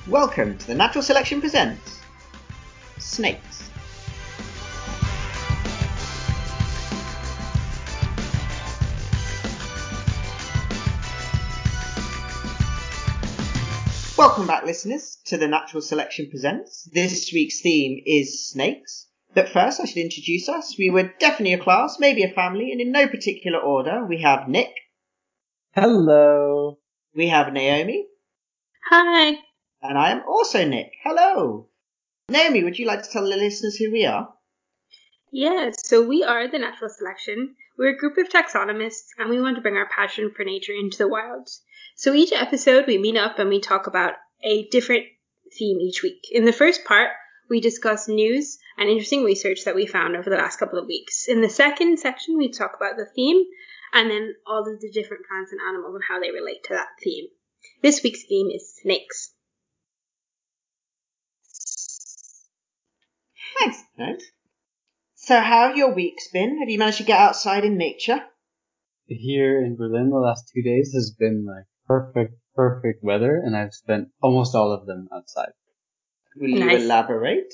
Welcome to the Natural Selection Presents Snakes. Welcome back, listeners, to the Natural Selection Presents. This week's theme is snakes. But first, I should introduce us. We were definitely a class, maybe a family, and in no particular order, we have Nick. Hello. We have Naomi. Hi. And I am also Nick. Hello. Naomi, would you like to tell the listeners who we are? Yeah, so we are the Natural Selection. We're a group of taxonomists, and we want to bring our passion for nature into the wild. So each episode, we meet up and we talk about a different theme each week. In the first part, we discuss news and interesting research that we found over the last couple of weeks. In the second section, we talk about the theme and then all of the different plants and animals and how they relate to that theme. This week's theme is snakes. Excellent. So how have your weeks been? Have you managed to get outside in nature? Here in Berlin, the last 2 days has been like perfect weather, and I've spent almost all of them outside. Will you elaborate?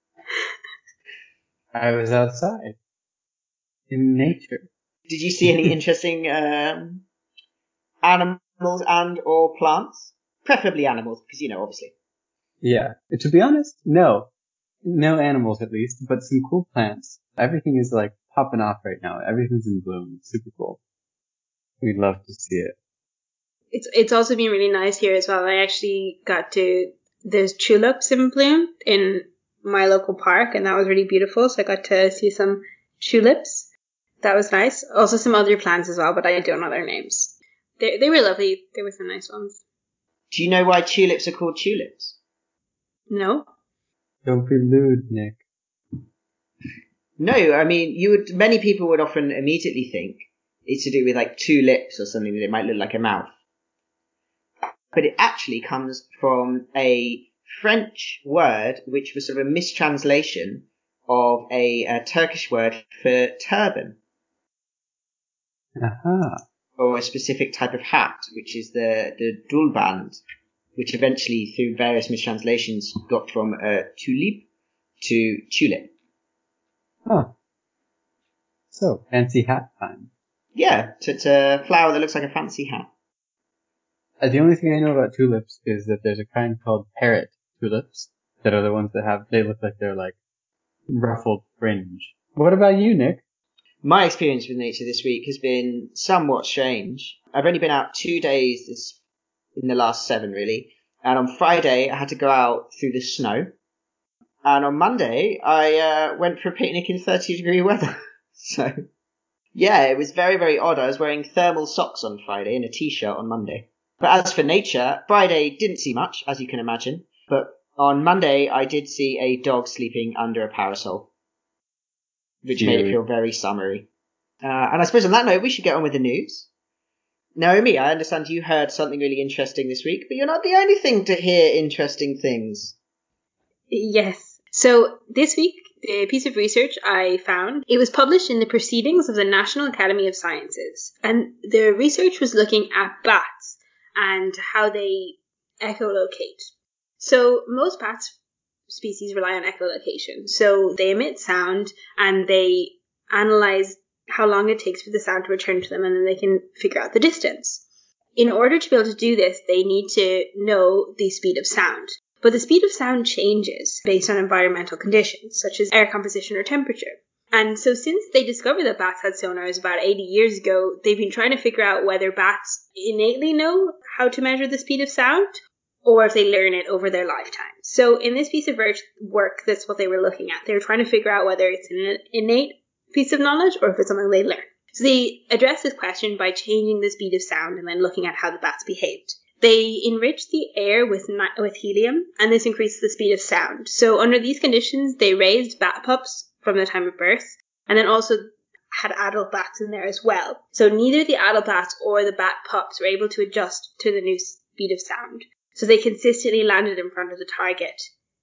I was outside in nature. Did you see any interesting animals and or plants? Preferably animals, because, obviously. Yeah. To be honest, no animals at least, but some cool plants. Everything is like popping off right now. Everything's in bloom. It's super cool. We'd love to see it. It's also been really nice here as well. I actually there's tulips in bloom in my local park, and that was really beautiful. So I got to see some tulips. That was nice. Also some other plants as well, but I don't know their names. They were lovely. They were some nice ones. Do you know why tulips are called tulips? No. Don't be lewd, Nick. No, I mean, many people would often immediately think it's to do with like two lips or something that it might look like a mouth. But it actually comes from a French word which was sort of a mistranslation of a Turkish word for turban. Aha. Or a specific type of hat, which is the dulband, which eventually, through various mistranslations, got from tulip to tulip. Oh. So, fancy hat time. Yeah, it's a flower that looks like a fancy hat. The only thing I know about tulips is that there's a kind called parrot tulips that are the ones that they look like they're like ruffled fringe. What about you, Nick? My experience with nature this week has been somewhat strange. I've only been out 2 days in the last 7, really. And on Friday, I had to go out through the snow. And on Monday, I went for a picnic in 30-degree weather. So, yeah, it was very, very odd. I was wearing thermal socks on Friday and a t-shirt on Monday. But as for nature, Friday didn't see much, as you can imagine. But on Monday, I did see a dog sleeping under a parasol, which made it feel very summery. And I suppose on that note, we should get on with the news. Naomi, I understand you heard something really interesting this week, but you're not the only thing to hear interesting things. Yes. So this week, the piece of research I found, it was published in the Proceedings of the National Academy of Sciences. And the research was looking at bats and how they echolocate. So most bat species rely on echolocation. So they emit sound and they analyze how long it takes for the sound to return to them, and then they can figure out the distance. In order to be able to do this, they need to know the speed of sound. But the speed of sound changes based on environmental conditions, such as air composition or temperature. And so since they discovered that bats had sonars about 80 years ago, they've been trying to figure out whether bats innately know how to measure the speed of sound, or if they learn it over their lifetime. So in this piece of work, that's what they were looking at. They were trying to figure out whether it's an innate piece of knowledge or if it's something they learn. So they addressed this question by changing the speed of sound and then looking at how the bats behaved. They enriched the air with helium, and this increased the speed of sound. So under these conditions, they raised bat pups from the time of birth, and then also had adult bats in there as well. So neither the adult bats or the bat pups were able to adjust to the new speed of sound. So they consistently landed in front of the target.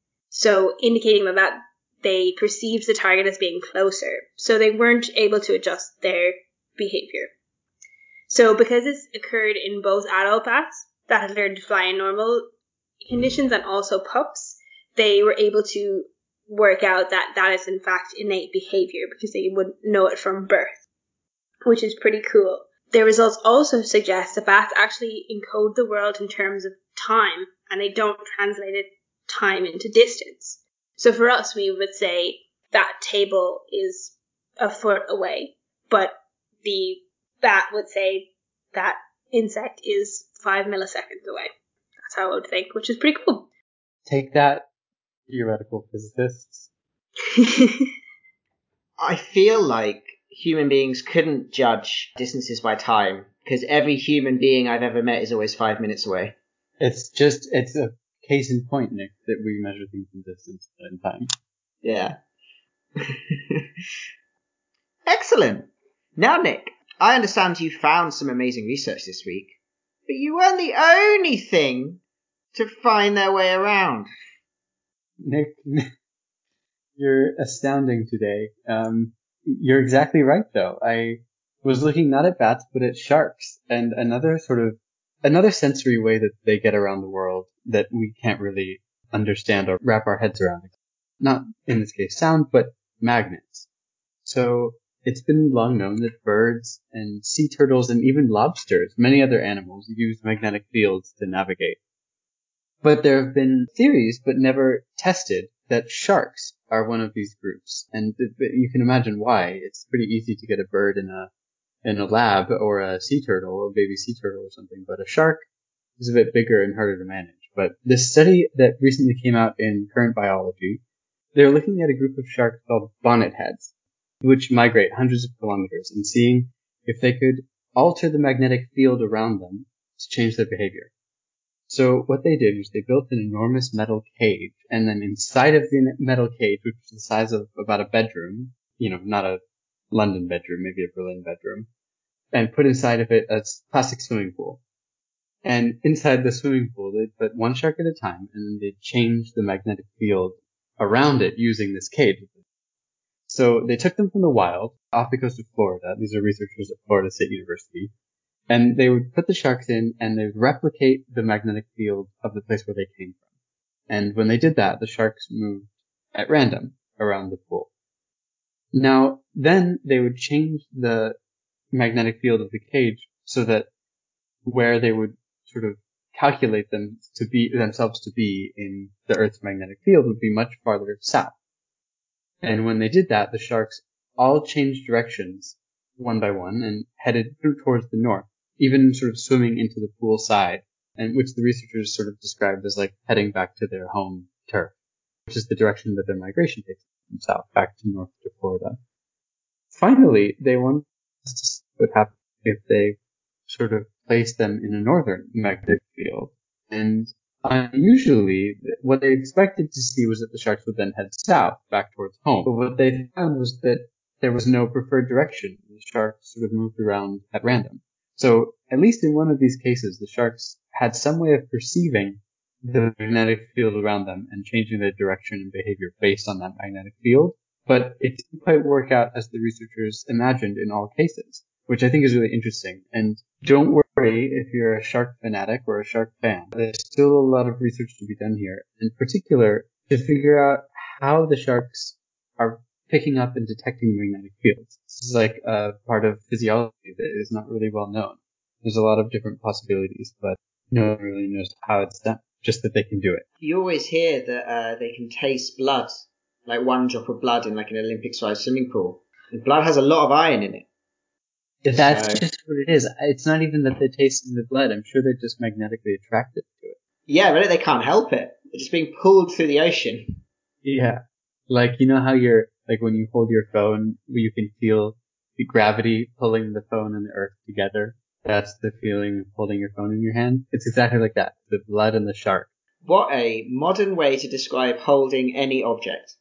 So indicating that they perceived the target as being closer. So they weren't able to adjust their behavior. So because this occurred in both adult bats that had learned to fly in normal conditions and also pups, they were able to work out that that is in fact innate behavior because they would know it from birth, which is pretty cool. Their results also suggest that bats actually encode the world in terms of time, and they don't translate it time into distance. So for us, we would say that table is a foot away, but the bat would say that insect is 5 milliseconds away. That's how I would think, which is pretty cool. Take that, theoretical physicists. I feel like human beings couldn't judge distances by time because every human being I've ever met is always 5 minutes away. It's a case in point, Nick, that we measure things in distance and time. Yeah. Excellent. Now, Nick, I understand you found some amazing research this week, but you weren't the only thing to find their way around. Nick, you're astounding today. You're exactly right, though. I was looking not at bats, but at sharks, and another sensory way that they get around the world that we can't really understand or wrap our heads around. Not, in this case, sound, but magnets. So it's been long known that birds and sea turtles and even lobsters, many other animals, use magnetic fields to navigate. But there have been theories, but never tested, that sharks are one of these groups. And you can imagine why. It's pretty easy to get a bird in a lab or a sea turtle, a baby sea turtle or something, but a shark is a bit bigger and harder to manage. But this study that recently came out in Current Biology, they're looking at a group of sharks called bonnetheads, which migrate hundreds of kilometers, and seeing if they could alter the magnetic field around them to change their behavior. So what they did was they built an enormous metal cage, and then inside of the metal cage, which was the size of about a bedroom, not a London bedroom, maybe a Berlin bedroom, and put inside of it a plastic swimming pool. And inside the swimming pool, they put one shark at a time, and then they changed the magnetic field around it using this cage. So they took them from the wild, off the coast of Florida. These are researchers at Florida State University. And they would put the sharks in, and they would replicate the magnetic field of the place where they came from. And when they did that, the sharks moved at random around the pool. Now, then they would change the magnetic field of the cage so that where they would sort of calculate themselves to be in the Earth's magnetic field would be much farther south. And when they did that, the sharks all changed directions one by one and headed towards the north, even sort of swimming into the pool side, and which the researchers sort of described as like heading back to their home turf, which is the direction that their migration takes them south, back to north to Florida. Finally, they wanted to see what happened if they sort of placed them in a northern magnetic field. And unusually, what they expected to see was that the sharks would then head south, back towards home. But what they found was that there was no preferred direction. The sharks sort of moved around at random. So, at least in one of these cases, the sharks had some way of perceiving the magnetic field around them and changing their direction and behavior based on that magnetic field. But it didn't quite work out as the researchers imagined in all cases, which I think is really interesting. And don't worry if you're a shark fanatic or a shark fan. There's still a lot of research to be done here, in particular to figure out how the sharks are picking up and detecting the magnetic fields. This is like a part of physiology that is not really well known. There's a lot of different possibilities, but no one really knows how it's done, just that they can do it. You always hear that they can taste blood, like one drop of blood in like an Olympic-sized swimming pool. And blood has a lot of iron in it. That's just what it is. It's not even that they taste in the blood. I'm sure they're just magnetically attracted to it. Yeah, but they can't help it. They're just being pulled through the ocean. Yeah. Like, you know how like when you hold your phone, you can feel the gravity pulling the phone and the earth together? That's the feeling of holding your phone in your hand. It's exactly like that. The blood and the shark. What a modern way to describe holding any object.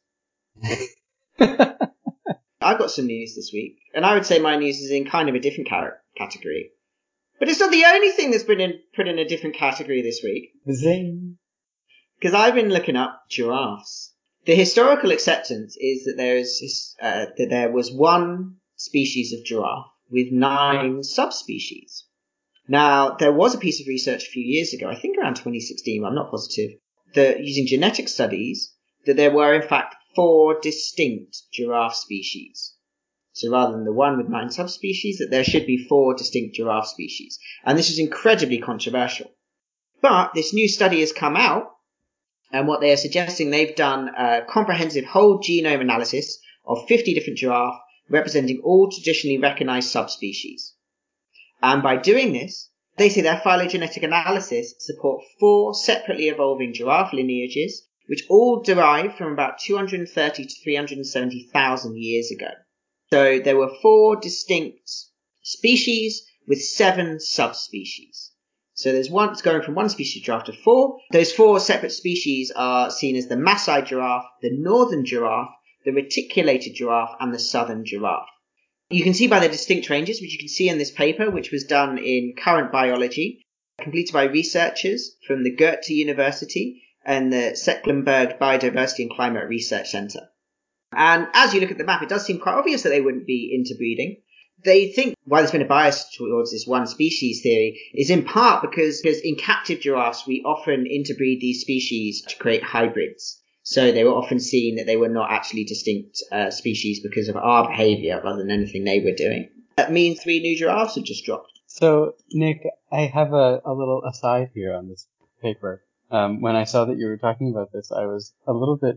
I've got some news this week, and I would say my news is in kind of a different category. But it's not the only thing that's been put in a different category this week. Zing. Because I've been looking up giraffes. The historical acceptance is that there was one species of giraffe with 9 subspecies. Now, there was a piece of research a few years ago, I think around 2016, I'm not positive, that using genetic studies, that there were in fact 4 distinct giraffe species. So rather than the one with 9 subspecies, that there should be 4 distinct giraffe species. And this is incredibly controversial. But this new study has come out, and what they are suggesting, they've done a comprehensive whole genome analysis of 50 different giraffe, representing all traditionally recognized subspecies. And by doing this, they say their phylogenetic analysis support 4 separately evolving giraffe lineages, which all derive from about 230 to 370,000 years ago. So there were 4 distinct species with 7 subspecies. So there's one, it's going from 1 species of giraffe to 4. Those 4 separate species are seen as the Maasai giraffe, the northern giraffe, the reticulated giraffe, and the southern giraffe. You can see by the distinct ranges, which you can see in this paper, which was done in Current Biology, completed by researchers from the Goethe University and the Stecklenburg Biodiversity and Climate Research Center. And as you look at the map, it does seem quite obvious that they wouldn't be interbreeding. They think why there's been a bias towards this one species theory is in part because in captive giraffes, we often interbreed these species to create hybrids. So they were often seen that they were not actually distinct species because of our behavior rather than anything they were doing. That means 3 new giraffes have just dropped. So, Nick, I have a little aside here on this paper. When I saw that you were talking about this, I was a little bit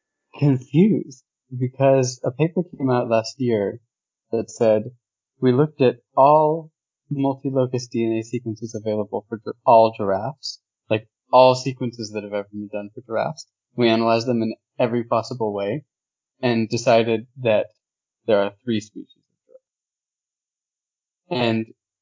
confused because a paper came out last year that said we looked at all multi-locus DNA sequences available for all giraffes, like all sequences that have ever been done for giraffes. We analyzed them in every possible way and decided that there are 3 species of giraffe. And,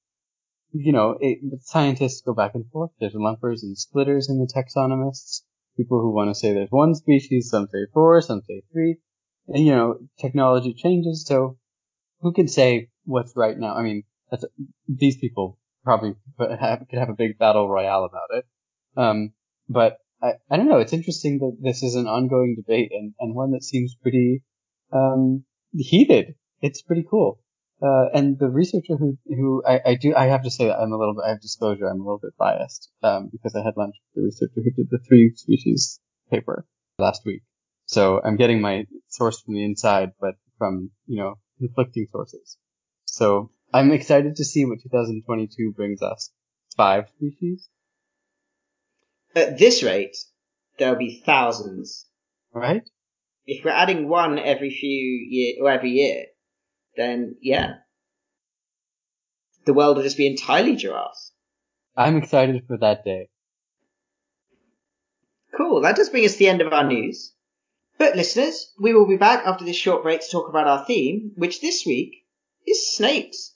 you know, scientists go back and forth. There's lumpers and splitters in the taxonomists. People who want to say there's 1 species, some say 4, some say 3. And, you know, technology changes, so who can say what's right now? I mean, these people probably could have a big battle royale about it. But I don't know. It's interesting that this is an ongoing debate and one that seems pretty heated. It's pretty cool. And the researcher who I have to say that I have disclosure. I'm a little bit biased because I had lunch with the researcher who did the 3 species paper last week. So I'm getting my source from the inside, but from, you know, conflicting sources. So I'm excited to see what 2022 brings us. 5 species? At this rate, there'll be thousands. Right? If we're adding 1 every year, then yeah. The world will just be entirely giraffes. I'm excited for that day. Cool, that does bring us to the end of our news. But listeners, we will be back after this short break to talk about our theme, which this week is snakes.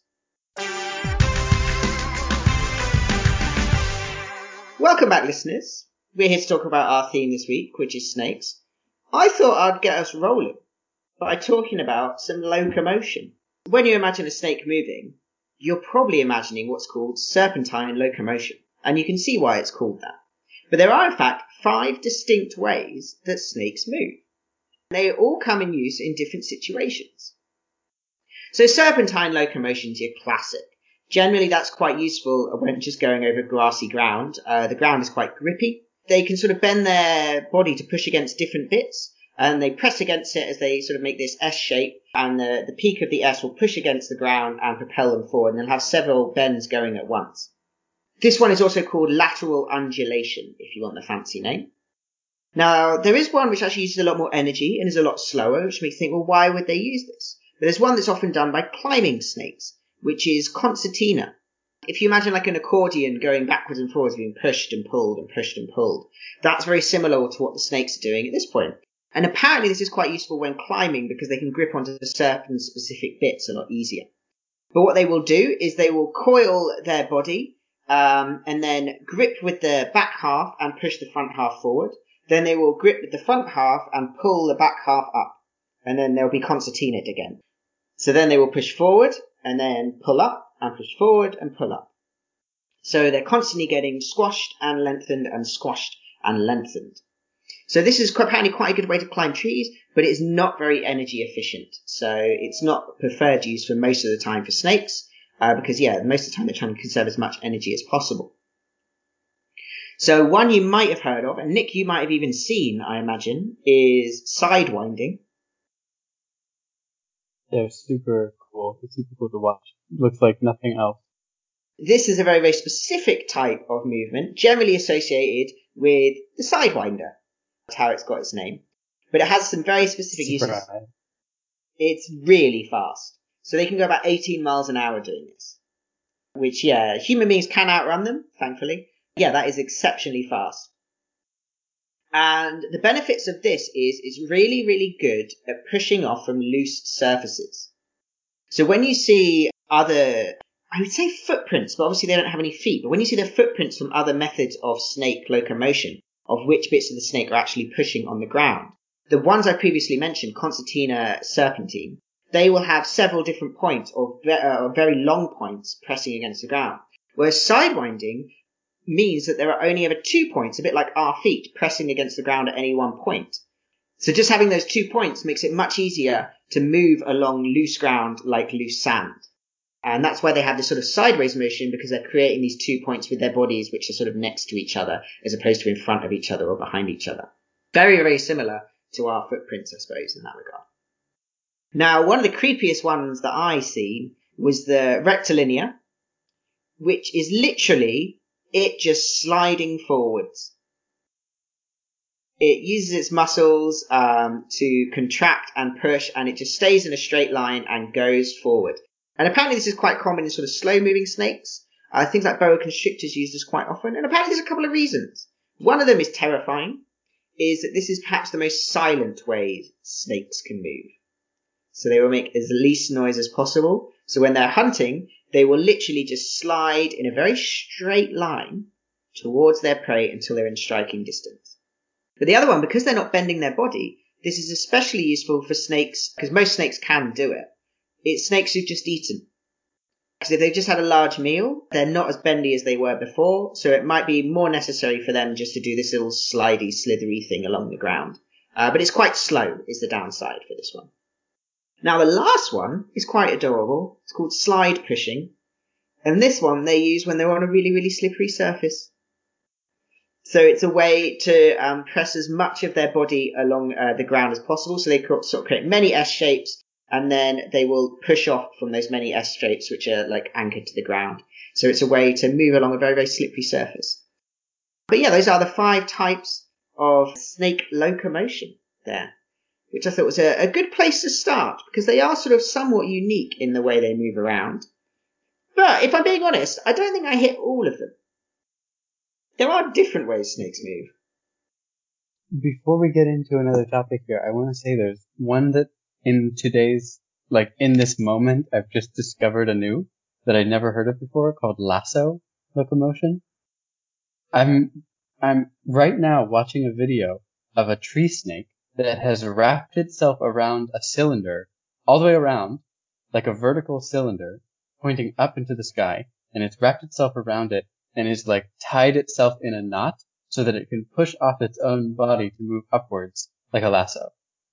Welcome back, listeners. We're here to talk about our theme this week, which is snakes. I thought I'd get us rolling by talking about some locomotion. When you imagine a snake moving, you're probably imagining what's called serpentine locomotion, and you can see why it's called that. But there are in fact 5 distinct ways that snakes move. They all come in use in different situations. So serpentine locomotion is your classic. Generally that's quite useful when just going over grassy ground. The ground is quite grippy. They can sort of bend their body to push against different bits, and they press against it as they sort of make this S shape, and the peak of the S will push against the ground and propel them forward, and they'll have several bends going at once. This one is also called lateral undulation, if you want the fancy name. Now, there is one which actually uses a lot more energy and is a lot slower, which makes you think, well, why would they use this? But there's one that's often done by climbing snakes, which is concertina. If you imagine like an accordion going backwards and forwards, being pushed and pulled and pushed and pulled, that's very similar to what the snakes are doing at this point. And apparently this is quite useful when climbing because they can grip onto certain specific bits a lot easier. But what they will do is they will coil their body and then grip with the back half and push the front half forward. Then they will grip with the front half and pull the back half up. And then they'll be concertinaed again. So then they will push forward and then pull up and push forward and pull up. So they're constantly getting squashed and lengthened and squashed and lengthened. So this is apparently quite a good way to climb trees, but it is not very energy efficient. So it's not preferred use for most of the time for snakes. because most of the time they're trying to conserve as much energy as possible. So one you might have heard of, and Nick, you might have even seen, I imagine, is sidewinding. They're super cool. It's super cool to watch. Looks like nothing else. This is a very, very specific type of movement, generally associated with the sidewinder. That's how it's got its name. But it has some very specific uses. High. It's really fast. So they can go about 18 miles an hour doing this. Which, human beings can outrun them, thankfully. Yeah, that is exceptionally fast. And the benefits of this is it's really, really good at pushing off from loose surfaces. So when you see other, I would say footprints, but obviously they don't have any feet, but when you see the footprints from other methods of snake locomotion, of which bits of the snake are actually pushing on the ground, the ones I previously mentioned, Concertina serpentine, they will have several different points or very long points pressing against the ground. Whereas sidewinding means that there are only ever 2 points, a bit like our feet, pressing against the ground at any one point. So just having those 2 points makes it much easier to move along loose ground like loose sand. And that's why they have this sort of sideways motion, because they're creating these 2 points with their bodies which are sort of next to each other as opposed to in front of each other or behind each other. Very, very similar to our footprints, I suppose, in that regard. Now, one of the creepiest ones that I seen was the rectilinear, which is literally it just sliding forwards. It uses its muscles to contract and push, and it just stays in a straight line and goes forward. And apparently this is quite common in sort of slow-moving snakes. Things like boa constrictors use this quite often. And apparently there's a couple of reasons. One of them is terrifying, is that this is perhaps the most silent way snakes can move. So they will make as least noise as possible. So when they're hunting, they will literally just slide in a very straight line towards their prey until they're in striking distance. But the other one, because they're not bending their body, this is especially useful for snakes, because most snakes can do it. It's snakes who've just eaten. Because if they've just had a large meal, they're not as bendy as they were before, so it might be more necessary for them just to do this little slidey, slithery thing along the ground. But it's quite slow, is the downside for this one. Now the last one is quite adorable. It's called slide pushing. And this one they use when they're on a really, really slippery surface. So it's a way to press as much of their body along the ground as possible. So they sort of create many S shapes, and then they will push off from those many S shapes which are like anchored to the ground. So it's a way to move along a very, very slippery surface. But yeah, those are the 5 types of snake locomotion there, which I thought was a good place to start, because they are sort of somewhat unique in the way they move around. But if I'm being honest, I don't think I hit all of them. There are different ways snakes move. Before we get into another topic here, I want to say there's one that in today's, like in this moment, I've just discovered anew that I'd never heard of before, called lasso locomotion. I'm right now watching a video of a tree snake that has wrapped itself around a cylinder, all the way around, like a vertical cylinder, pointing up into the sky, and it's wrapped itself around it and is like tied itself in a knot so that it can push off its own body to move upwards like a lasso.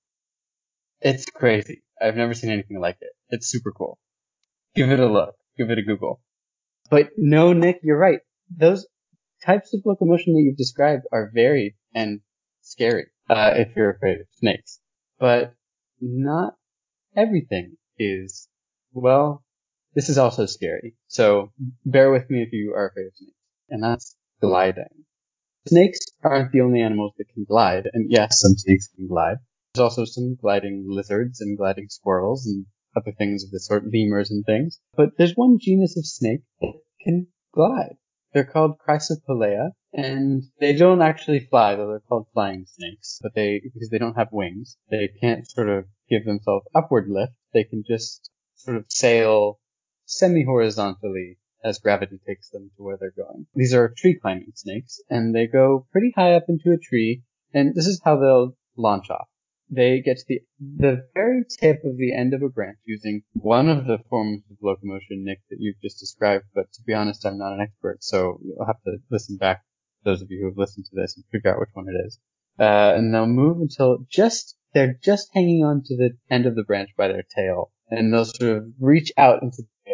It's crazy. I've never seen anything like it. It's super cool. Give it a look. Give it a Google. But no, Nick, you're right. Those types of locomotion that you've described are varied and scary, if you're afraid of snakes. But not everything is, well, this is also scary. So bear with me if you are afraid of snakes. And that's gliding. Snakes aren't the only animals that can glide. And yes, some snakes can glide. There's also some gliding lizards and gliding squirrels and other things of the sort, lemurs and things. But there's one genus of snake that can glide. They're called Chrysopelea, and they don't actually fly, though they're called flying snakes. But because they don't have wings, they can't sort of give themselves upward lift. They can just sort of sail semi-horizontally as gravity takes them to where they're going. These are tree climbing snakes, and they go pretty high up into a tree, and this is how they'll launch off. They get to the very tip of the end of a branch using one of the forms of locomotion, Nick, that you've just described, but to be honest, I'm not an expert, so you'll have to listen back, those of you who have listened to this, and figure out which one it is. And they'll move until they're just hanging on to the end of the branch by their tail, and they'll sort of reach out into the tail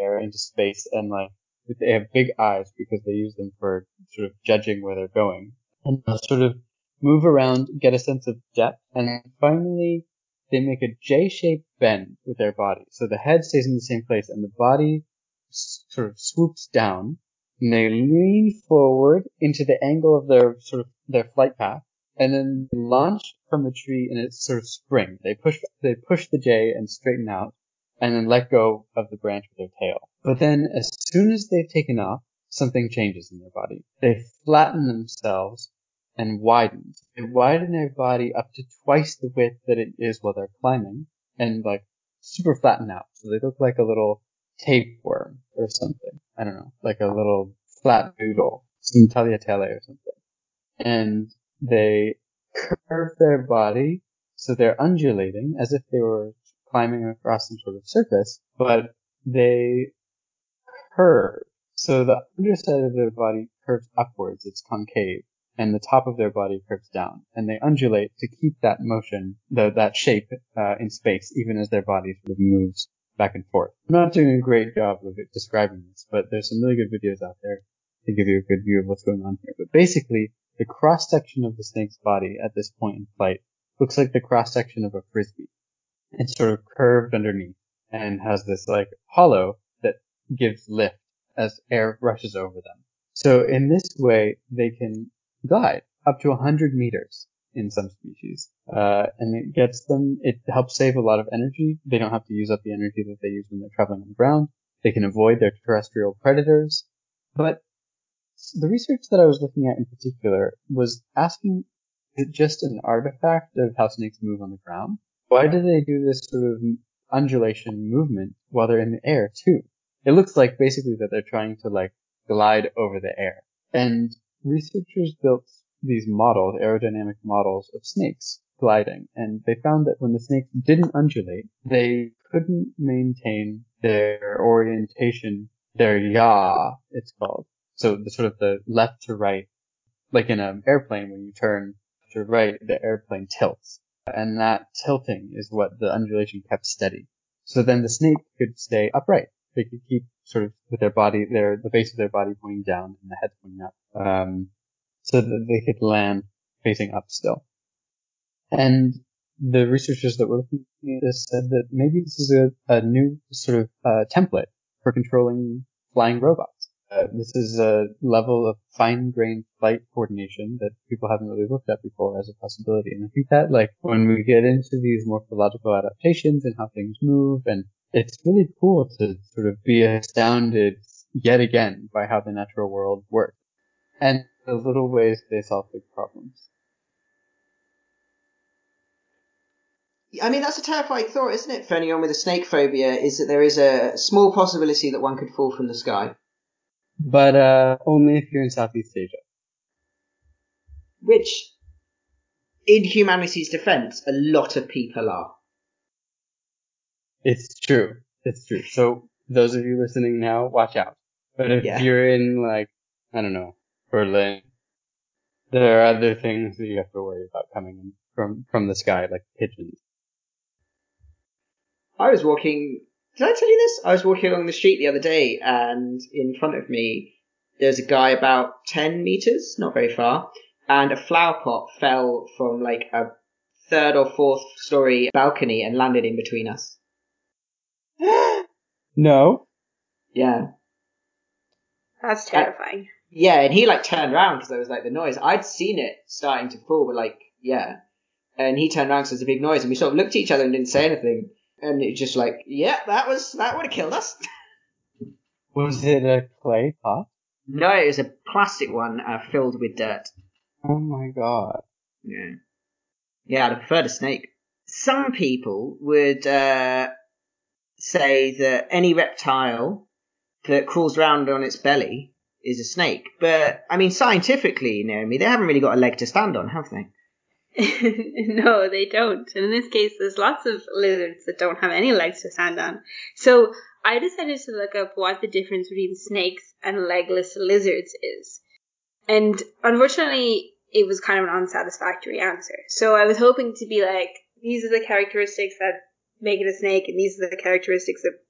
air into space, and like they have big eyes because they use them for sort of judging where they're going, and they'll sort of move around, get a sense of depth, and then finally they make a J-shaped bend with their body. So the head stays in the same place, and the body sort of swoops down, and they lean forward into the angle of their flight path, and then launch from the tree in a sort of spring. They push the J and straighten out, and then let go of the branch with their tail. But then as soon as they've taken off, something changes in their body. They flatten themselves and widen. They widen their body up to twice the width that it is while they're climbing, and like super flatten out. So they look like a little tapeworm or something. I don't know, like a little flat noodle, some tagliatelle or something. And they curve their body, so they're undulating as if they were climbing across some sort of surface, but they curve. So the underside of their body curves upwards, it's concave, and the top of their body curves down, and they undulate to keep that motion, that shape in space, even as their body sort of moves back and forth. I'm not doing a great job of describing this, but there's some really good videos out there to give you a good view of what's going on here. But basically, the cross-section of the snake's body at this point in flight looks like the cross-section of a frisbee. It's sort of curved underneath and has this like hollow that gives lift as air rushes over them. So in this way, they can glide up to 100 meters in some species. And it helps save a lot of energy. They don't have to use up the energy that they use when they're traveling on the ground. They can avoid their terrestrial predators. But the research that I was looking at in particular was asking, is it just an artifact of how snakes move on the ground? Why do they do this sort of undulation movement while they're in the air too? It looks like basically that they're trying to like glide over the air. And researchers built these models, aerodynamic models of snakes gliding, and they found that when the snakes didn't undulate, they couldn't maintain their orientation, their yaw, it's called. So the sort of the left to right, like in an airplane, when you turn to right, the airplane tilts. And that tilting is what the undulation kept steady. So then the snake could stay upright. They could keep sort of with their body, the base of their body pointing down and the head pointing up, so that they could land facing up still. And the researchers that were looking at this said that maybe this is a new sort of template for controlling flying robots. This is a level of fine-grained flight coordination that people haven't really looked at before as a possibility. And I think that, like, when we get into these morphological adaptations and how things move, and it's really cool to sort of be astounded yet again by how the natural world works and the little ways they solve big problems. I mean, that's a terrifying thought, isn't it, for anyone with a snake phobia, is that there is a small possibility that one could fall from the sky. But only if you're in Southeast Asia. Which, in humanity's defense, a lot of people are. It's true. It's true. So those of you listening now, watch out. But if you're in, like, I don't know, Berlin, there are other things that you have to worry about coming in from the sky, like pigeons. I was walking... Did I tell you this? I was walking along the street the other day, and in front of me, there's a guy about 10 meters, not very far, and a flower pot fell from like a 3rd or 4th story balcony and landed in between us. No. Yeah. That's terrifying. Yeah, and he like turned around because there was like the noise. I'd seen it starting to fall, but like, yeah. And he turned around because there was a big noise, and we sort of looked at each other and didn't say anything. And it just like, yeah, that would have killed us. Was it a clay pot? No, it was a plastic one filled with dirt. Oh my god. Yeah. Yeah, I'd prefer a snake. Some people would say that any reptile that crawls around on its belly is a snake. But, I mean, scientifically, Naomi, they haven't really got a leg to stand on, have they? No, they don't. And in this case, there's lots of lizards that don't have any legs to stand on. So I decided to look up what the difference between snakes and legless lizards is. And unfortunately, it was kind of an unsatisfactory answer. So I was hoping to be like, these are the characteristics that make it a snake, and these are the characteristics that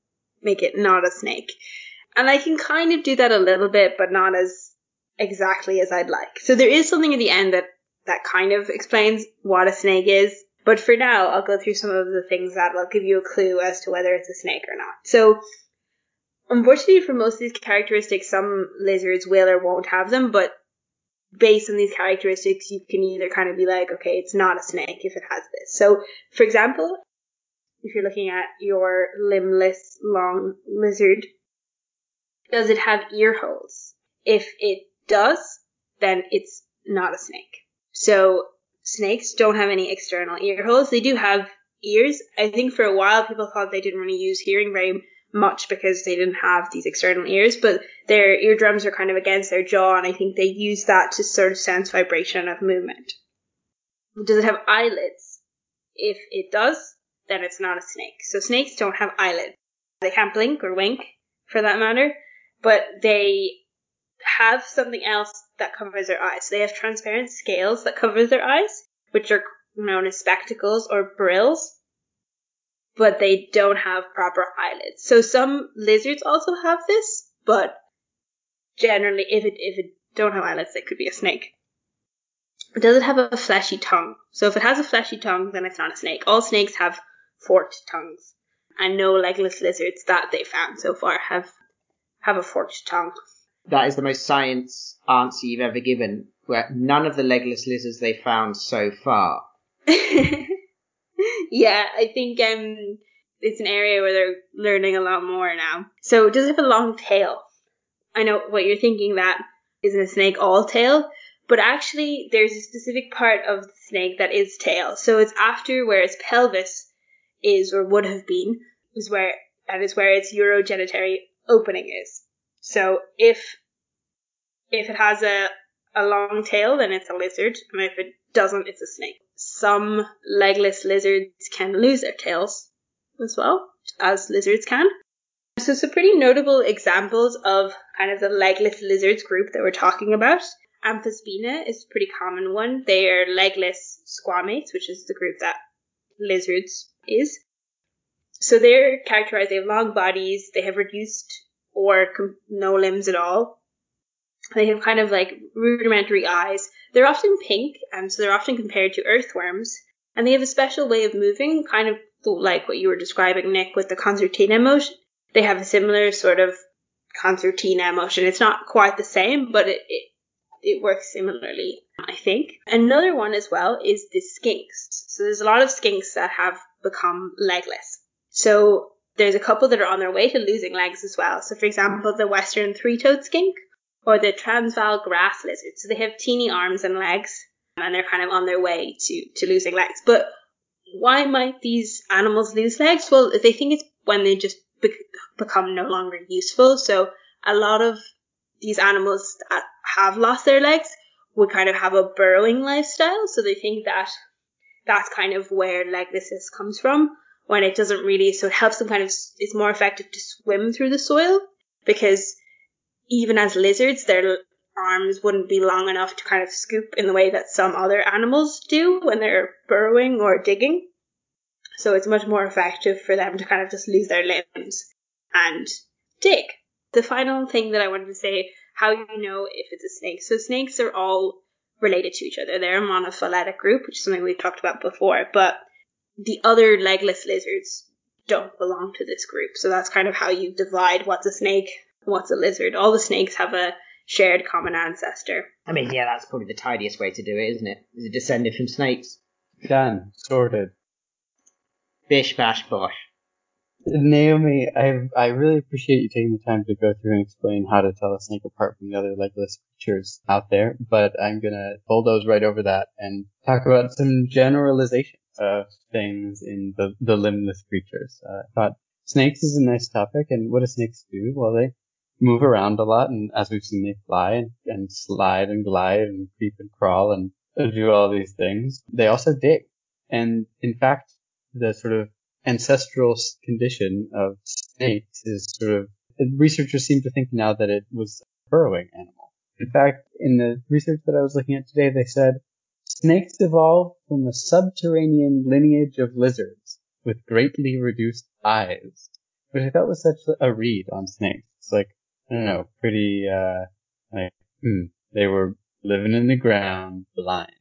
make it not a snake. And I can kind of do that a little bit, but not as exactly as I'd like. So there is something at the end that kind of explains what a snake is. But for now, I'll go through some of the things that will give you a clue as to whether it's a snake or not. So, unfortunately, for most of these characteristics, some lizards will or won't have them, but based on these characteristics, you can either kind of be like, okay, it's not a snake if it has this. So, for example, if you're looking at your limbless long lizard, does it have ear holes? If it does, then it's not a snake. So snakes don't have any external ear holes. They do have ears. I think for a while people thought they didn't really use hearing very much because they didn't have these external ears, but their eardrums are kind of against their jaw, and I think they use that to sort of sense vibration of movement. Does it have eyelids? If it does, then it's not a snake. So snakes don't have eyelids. They can't blink or wink, for that matter, but they have something else that covers their eyes. So they have transparent scales that cover their eyes, which are known as spectacles or brills, but they don't have proper eyelids. So some lizards also have this, but generally, if it don't have eyelids, it could be a snake. Does it have a fleshy tongue? So if it has a fleshy tongue, then it's not a snake. All snakes have forked tongues, and no legless lizards that they found so far have a forked tongue. That is the most science answer you've ever given, where none of the legless lizards they found so far. Yeah, I think it's an area where they're learning a lot more now. So does it have a long tail? I know what you're thinking, that isn't a snake all tail, but actually there's a specific part of the snake that is tail. So it's after where its pelvis is or would have been, is where its urogenitary opening is. So if it has a long tail, then it's a lizard, and if it doesn't, it's a snake. Some legless lizards can lose their tails as well, as lizards can. So some pretty notable examples of kind of the legless lizards group that we're talking about. Amphisbaena is a pretty common one. They are legless squamates, which is the group that lizards is. So they're characterized, they have long bodies, they have reduced or no limbs at all. They have kind of like rudimentary eyes. They're often pink, so they're often compared to earthworms. And they have a special way of moving, kind of like what you were describing, Nick, with the concertina motion. They have a similar sort of concertina motion. It's not quite the same, but it works similarly, I think. Another one as well is the skinks. So there's a lot of skinks that have become legless. So there's a couple that are on their way to losing legs as well. So for example, the western three-toed skink or the Transvaal grass lizard. So they have teeny arms and legs, and they're kind of on their way to losing legs. But why might these animals lose legs? Well, they think it's when they just become no longer useful. So a lot of these animals that have lost their legs would kind of have a burrowing lifestyle. So they think that that's kind of where leglessness comes from, when it doesn't really, so it helps them kind of, it's more effective to swim through the soil, because even as lizards, their arms wouldn't be long enough to kind of scoop in the way that some other animals do when they're burrowing or digging. So it's much more effective for them to kind of just lose their limbs and dig. The final thing that I wanted to say, how you know if it's a snake. So snakes are all related to each other. They're a monophyletic group, which is something we've talked about before, but the other legless lizards don't belong to this group. So that's kind of how you divide what's a snake and what's a lizard. All the snakes have a shared common ancestor. I mean, yeah, that's probably the tidiest way to do it, isn't it? Is it descended from snakes? Done. Sorted. Bish, bash, bosh. Naomi, I really appreciate you taking the time to go through and explain how to tell a snake apart from the other legless creatures out there, but I'm gonna bulldoze right over that and talk about some generalization of things in the limbless creatures. I thought snakes is a nice topic, and what do snakes do? Well, they move around a lot, and as we've seen, they fly and slide and glide and creep and crawl and do all these things. They also dig. And in fact, the sort of ancestral condition of snakes is sort of, researchers seem to think now that it was a burrowing animal. In fact, in the research that I was looking at today, they said snakes evolved from a subterranean lineage of lizards with greatly reduced eyes. which I thought was such a read on snakes. It's like, I don't know, pretty, like, they were living in the ground, blind.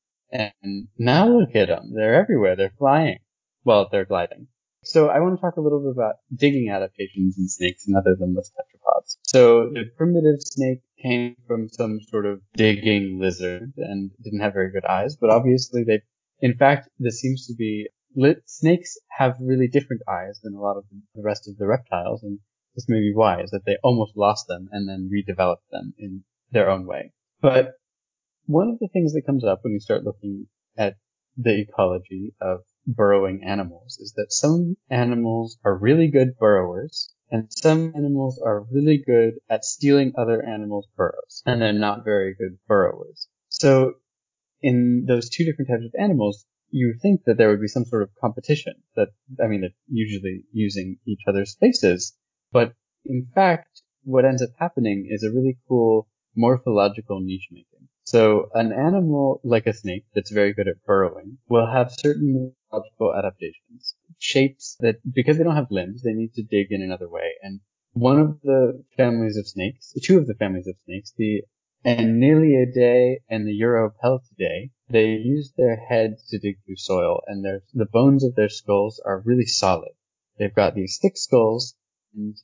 And now look at them. They're everywhere. They're flying. Well, they're gliding. So I want to talk a little bit about digging adaptations in snakes and other limbless tetrapods. So the primitive snake came from some sort of digging lizard and didn't have very good eyes, but obviously in fact, this seems to be, snakes have really different eyes than a lot of the rest of the reptiles, and this may be why, is that they almost lost them and then redeveloped them in their own way. But one of the things that comes up when you start looking at the ecology of burrowing animals is that some animals are really good burrowers and some animals are really good at stealing other animals' burrows, and they're not very good burrowers. So in those two different types of animals, you think that there would be some sort of competition they're usually using each other's spaces, but in fact, what ends up happening is a really cool morphological niche making. So an animal like a snake that's very good at burrowing will have certain morphological adaptations. Shapes that, because they don't have limbs, they need to dig in another way. And one of the families of snakes, two of the families of snakes, the Annelidae and the Uropeltidae, they use their heads to dig through soil, and the bones of their skulls are really solid. They've got these thick skulls, and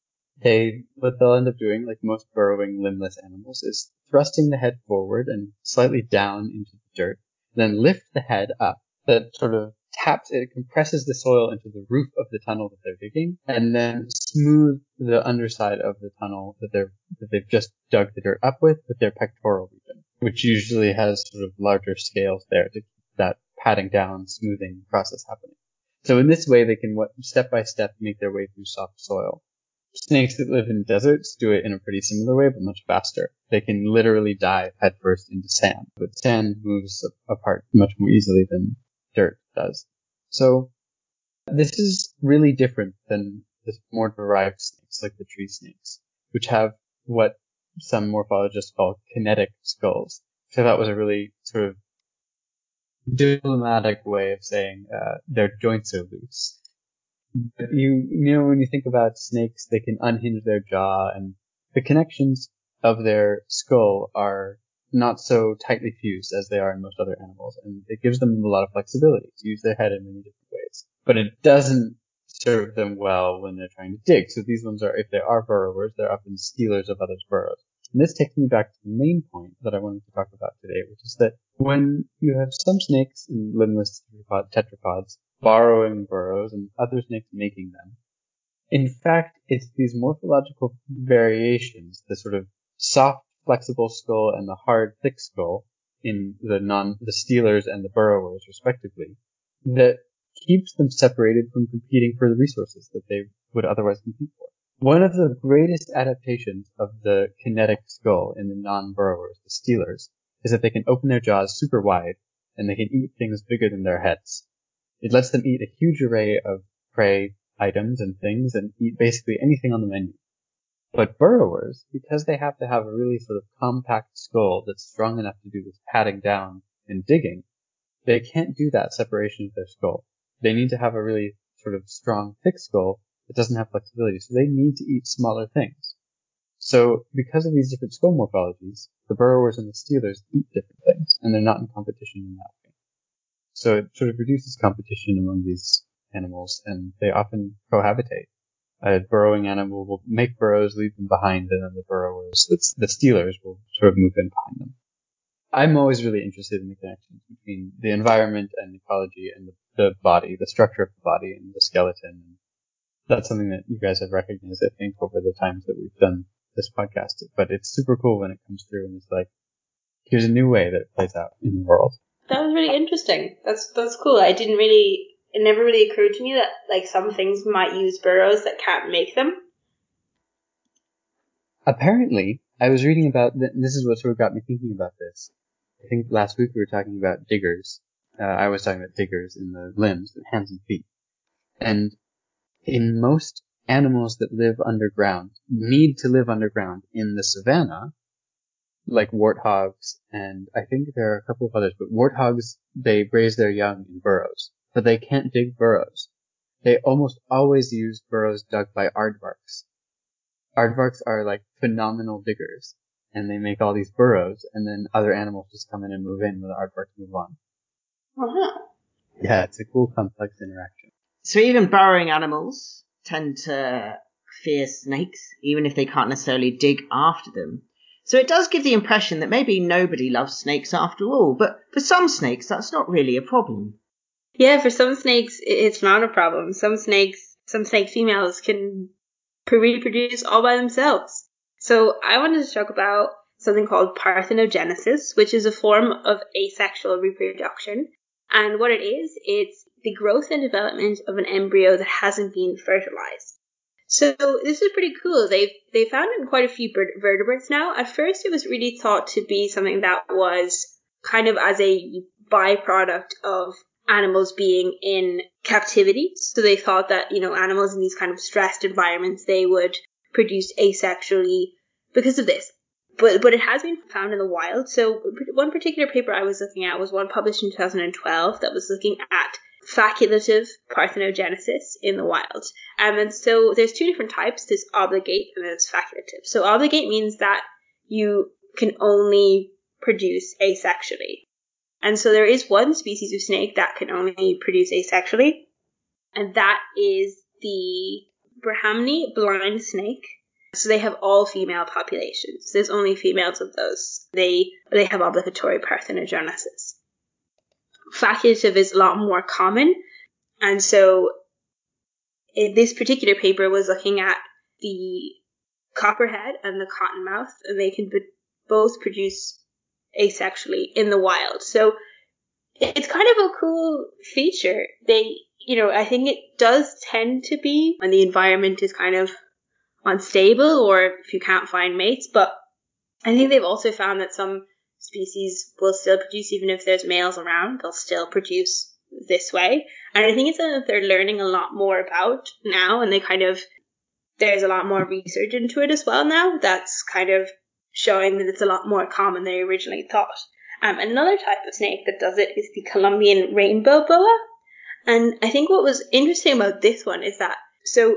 what they'll end up doing, like most burrowing limbless animals, is thrusting the head forward and slightly down into the dirt, then lift the head up. That sort of compresses the soil into the roof of the tunnel that they're digging, and then smooth the underside of the tunnel that they've just dug the dirt up with their pectoral region, which usually has sort of larger scales there to keep that patting down, smoothing process happening. So in this way, they can step by step make their way through soft soil. Snakes that live in deserts do it in a pretty similar way, but much faster. They can literally dive headfirst into sand, but sand moves apart much more easily than dirt does. So this is really different than the more derived snakes, like the tree snakes, which have what some morphologists call kinetic skulls, which I thought was a really sort of diplomatic way of saying their joints are loose. But when you think about snakes, they can unhinge their jaw, and the connections of their skull are not so tightly fused as they are in most other animals, and it gives them a lot of flexibility to use their head in many different ways. But it doesn't serve them well when they're trying to dig. So these ones if they are burrowers, they're often stealers of others' burrows. And this takes me back to the main point that I wanted to talk about today, which is that when you have some snakes and limbless tetrapods borrowing burrows and other snakes making them, in fact, it's these morphological variations, the sort of soft, flexible skull and the hard, thick skull in the stealers and the burrowers, respectively, that keeps them separated from competing for the resources that they would otherwise compete for. One of the greatest adaptations of the kinetic skull in the non-burrowers, the stealers, is that they can open their jaws super wide and they can eat things bigger than their heads. It lets them eat a huge array of prey items and things and eat basically anything on the menu. But burrowers, because they have to have a really sort of compact skull that's strong enough to do this patting down and digging, they can't do that separation of their skull. They need to have a really sort of strong, thick skull that doesn't have flexibility, so they need to eat smaller things. So because of these different skull morphologies, the burrowers and the stealers eat different things, and they're not in competition in that way. So it sort of reduces competition among these animals, and they often cohabitate. A burrowing animal will make burrows, leave them behind, and then the stealers will sort of move in behind them. I'm always really interested in the connections between the environment and ecology and the body, the structure of the body and the skeleton. And that's something that you guys have recognized, I think, over the times that we've done this podcast. But it's super cool when it comes through and it's like, here's a new way that it plays out in the world. That was really interesting. That's cool. It never really occurred to me that like some things might use burrows that can't make them. Apparently, I was reading about, this is what sort of got me thinking about this. I think last week we were talking about diggers. I was talking about diggers in the limbs, the hands and feet. And in most animals that live underground, need to live underground in the savanna, like warthogs, and I think there are a couple of others, but warthogs, they raise their young in burrows, but they can't dig burrows. they almost always use burrows dug by aardvarks. Aardvarks are like phenomenal diggers, and they make all these burrows, and then other animals just come in and move in when the aardvarks move on. Uh-huh. Yeah, it's a cool, complex interaction. So even burrowing animals tend to fear snakes, even if they can't necessarily dig after them. So it does give the impression that maybe nobody loves snakes after all, but for some snakes that's not really a problem. Yeah, for some snakes, it's not a problem. Some snake females can reproduce all by themselves. So I wanted to talk about something called parthenogenesis, which is a form of asexual reproduction. And what it is, it's the growth and development of an embryo that hasn't been fertilized. So this is pretty cool. They found it in quite a few vertebrates now. At first, it was really thought to be something that was kind of as a byproduct of animals being in captivity. So they thought that, animals in these kind of stressed environments, they would produce asexually because of this. But it has been found in the wild. So one particular paper I was looking at was one published in 2012 that was looking at facultative parthenogenesis in the wild. And so there's two different types. There's obligate and there's facultative. So obligate means that you can only produce asexually. And so there is one species of snake that can only produce asexually, and that is the Brahmani blind snake. So they have all female populations. There's only females of those. They have obligatory parthenogenesis. Facultative is a lot more common, and so this particular paper was looking at the copperhead and the cottonmouth, and they can both produce asexually in the wild. So it's kind of a cool feature. I think it does tend to be when the environment is kind of unstable or if you can't find mates, but I think they've also found that some species will still produce, even if there's males around, they'll still produce this way. And I think it's something that they're learning a lot more about now, and there's a lot more research into it as well now that's kind of showing that it's a lot more common than they originally thought. Another type of snake that does it is the Colombian rainbow boa. And I think what was interesting about this one is that, so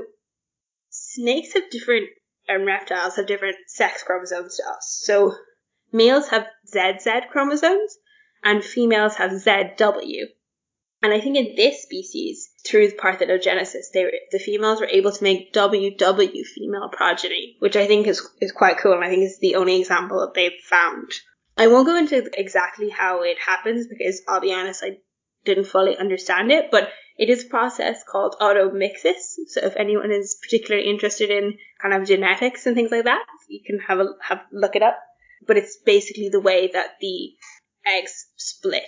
snakes have different, and reptiles have different sex chromosomes to us. So males have ZZ chromosomes and females have ZW. And I think in this species, through parthenogenesis, the females were able to make WW female progeny, which I think is quite cool, and I think is the only example that they've found. I won't go into exactly how it happens because I'll be honest, I didn't fully understand it, but it is a process called automixis. So if anyone is particularly interested in kind of genetics and things like that, you can look it up. But it's basically the way that the eggs split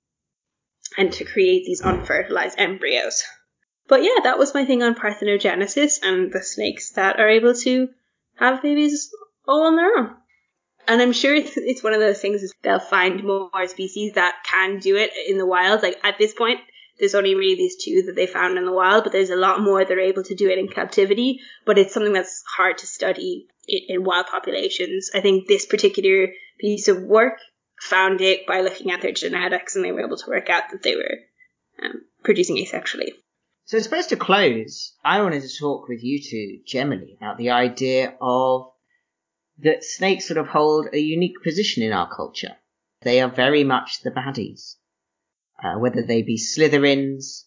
and to create these unfertilized embryos. But yeah, that was my thing on parthenogenesis and the snakes that are able to have babies all on their own. And I'm sure it's one of those things is they'll find more species that can do it in the wild. Like at this point, there's only really these two that they found in the wild, but there's a lot more that are able to do it in captivity. But it's something that's hard to study in wild populations. I think this particular piece of work found it by looking at their genetics, and they were able to work out that they were producing asexually. So I suppose to close, I wanted to talk with you two generally about the idea of that snakes sort of hold a unique position in our culture. They are very much the baddies. Whether they be Slytherins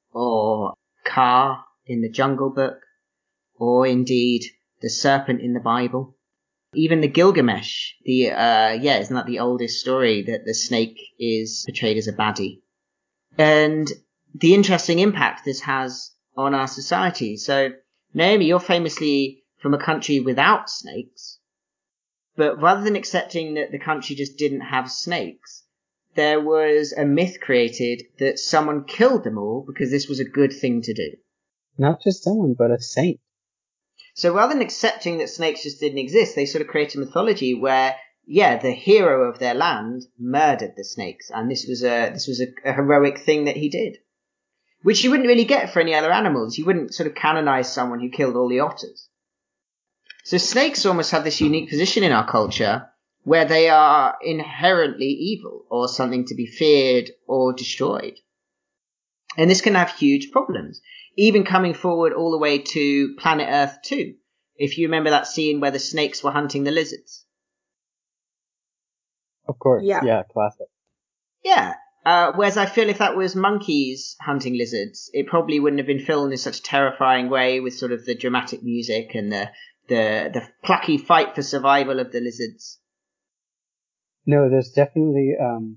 or Kaa in the Jungle Book, or indeed the serpent in the Bible. Even the Gilgamesh, isn't that the oldest story that the snake is portrayed as a baddie? And the interesting impact this has on our society. So, Naomi, you're famously from a country without snakes, but rather than accepting that the country just didn't have snakes, there was a myth created that someone killed them all because this was a good thing to do. Not just someone, but a saint. So rather than accepting that snakes just didn't exist, they sort of created a mythology where, the hero of their land murdered the snakes, and this was a heroic thing that he did, which you wouldn't really get for any other animals. You wouldn't sort of canonize someone who killed all the otters. So snakes almost have this unique position in our culture where they are inherently evil or something to be feared or destroyed. And this can have huge problems. even coming forward all the way to Planet Earth 2. If you remember that scene where the snakes were hunting the lizards. Of course. Yeah. Classic. Yeah. Whereas I feel if that was monkeys hunting lizards, it probably wouldn't have been filmed in such a terrifying way with sort of the dramatic music and the plucky fight for survival of the lizards. No, there's definitely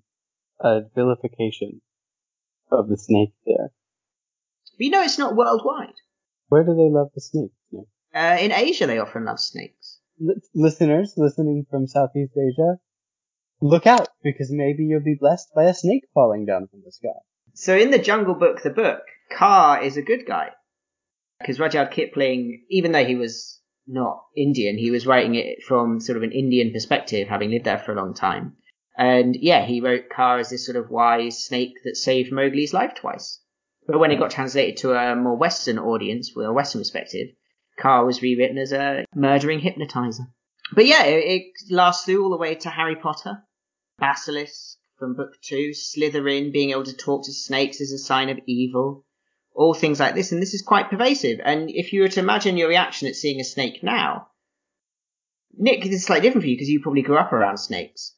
a vilification of the snake there. But you know it's not worldwide. Where do they love the snake? In Asia they often love snakes. Listeners listening from Southeast Asia, look out, because maybe you'll be blessed by a snake falling down from the sky. So in the Jungle Book, the book, Kaa is a good guy. Because Rudyard Kipling, even though he was not Indian, he was writing it from sort of an Indian perspective, having lived there for a long time. And yeah, he wrote Kaa as this sort of wise snake that saved Mowgli's life twice. But when it got translated to a more Western audience, with a Western perspective, Kaa was rewritten as a murdering hypnotizer. But yeah, it lasts through all the way to Harry Potter. Basilisk from book 2, Slytherin being able to talk to snakes is a sign of evil. All things like this, and this is quite pervasive. And if you were to imagine your reaction at seeing a snake now, Nick, this is slightly different for you because you probably grew up around snakes.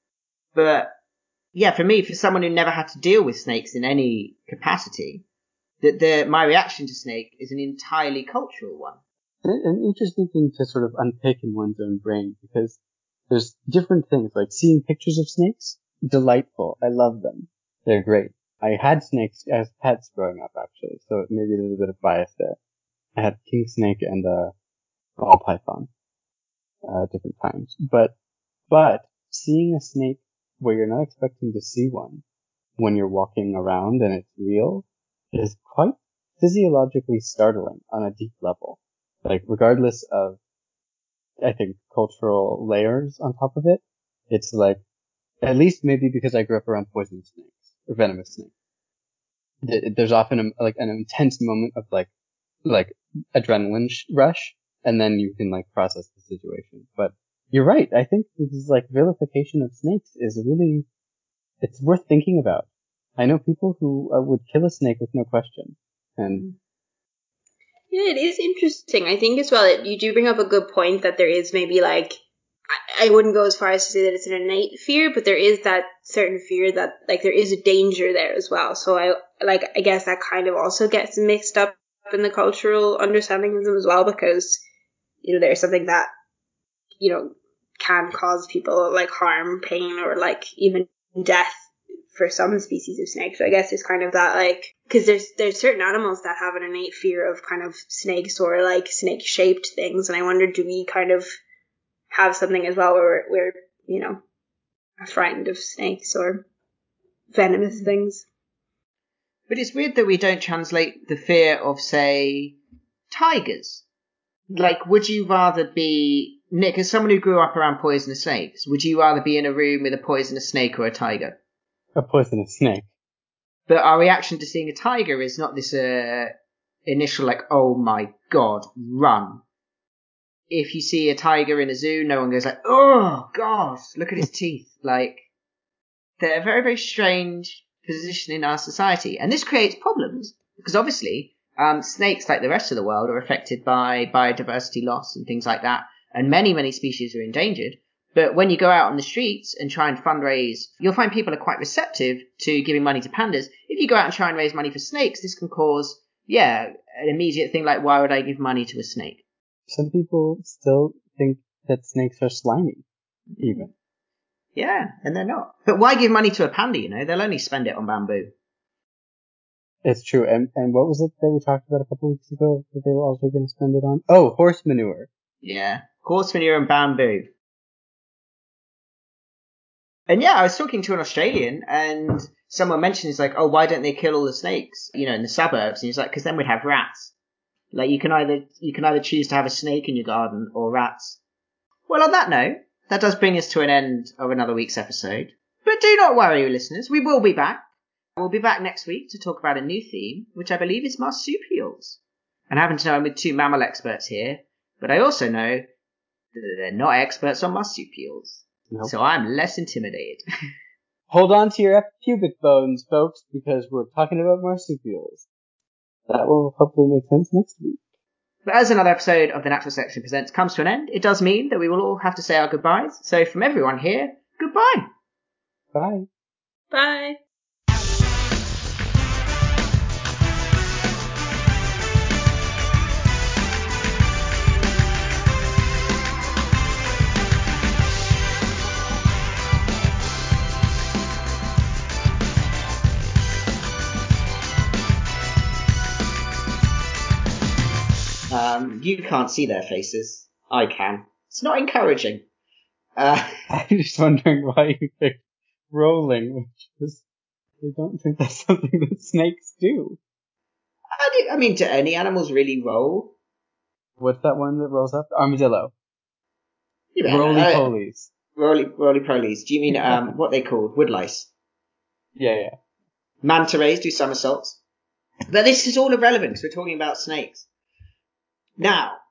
But yeah, for me, for someone who never had to deal with snakes in any capacity, my reaction to snake is an entirely cultural one. An interesting thing to sort of unpick in one's own brain, because there's different things, like seeing pictures of snakes, delightful. I love them. They're great. I had snakes as pets growing up, actually, so maybe there's a bit of bias there. I had king snake and ball python different times. But seeing a snake where you're not expecting to see one when you're walking around and it's real is quite physiologically startling on a deep level. Like, regardless of, I think, cultural layers on top of it, it's like, at least maybe because I grew up around poisonous snakes or venomous snakes. There's often an intense moment of like adrenaline rush, and then you can like process the situation. But you're right. I think this like vilification of snakes is really, it's worth thinking about. I know people who would kill a snake with no question. And yeah, it is interesting. I think as well that you do bring up a good point that there is maybe like, I wouldn't go as far as to say that it's an innate fear, but there is that certain fear that like there is a danger there as well. So I guess that kind of also gets mixed up in the cultural understanding of them as well, because, you know, there's something that, you know, can cause people like harm, pain, or like even death for some species of snakes. So I guess it's kind of that, like, because there's certain animals that have an innate fear of kind of snakes or like snake shaped things, and I wonder, do we kind of have something as well where we're, you know, frightened of snakes or venomous things? But it's weird that we don't translate the fear of, say, tigers. Like, would you rather be, Nick, as someone who grew up around poisonous snakes, would you rather be in a room with a poisonous snake or a tiger? a poisonous snake. But our reaction to seeing a tiger is not this initial like, oh my god, run. If you see a tiger in a zoo, no one goes like, oh god, look at his teeth. Like, they're a very, very strange position in our society. And this creates problems because obviously snakes, like the rest of the world, are affected by biodiversity loss and things like that. And many, many species are endangered. But when you go out on the streets and try and fundraise, you'll find people are quite receptive to giving money to pandas. If you go out and try and raise money for snakes, this can cause, an immediate thing like, why would I give money to a snake? Some people still think that snakes are slimy, even. Yeah, and they're not. But why give money to a panda, you know? They'll only spend it on bamboo. It's true. And what was it that we talked about a couple weeks ago that they were also going to spend it on? Oh, horse manure. Yeah, horse manure and bamboo. And yeah, I was talking to an Australian and someone mentioned, it's like, oh, why don't they kill all the snakes, in the suburbs? And he's like, because then we'd have rats. Like, you can either choose to have a snake in your garden or rats. Well, on that note, that does bring us to an end of another week's episode. But do not worry, listeners, we will be back. We'll be back next week to talk about a new theme, which I believe is marsupials. And I happen to know I'm with two mammal experts here, but I also know that they're not experts on marsupials. Nope. So I'm less intimidated. Hold on to your pubic bones, folks, because we're talking about marsupials. That will hopefully make sense next week. But as another episode of the Natural Selection Presents comes to an end, it does mean that we will all have to say our goodbyes. So from everyone here, goodbye. Bye. Bye. You can't see their faces. I can. It's not encouraging. I'm just wondering why you picked rolling, which is, I don't think that's something that snakes do. I mean, do any animals really roll? What's that one that rolls up? Armadillo. Yeah, Roly-polies. Roly-polies. Do you mean what they called? Woodlice. Yeah. Manta rays do somersaults. But this is all irrelevant because we're talking about snakes. Now,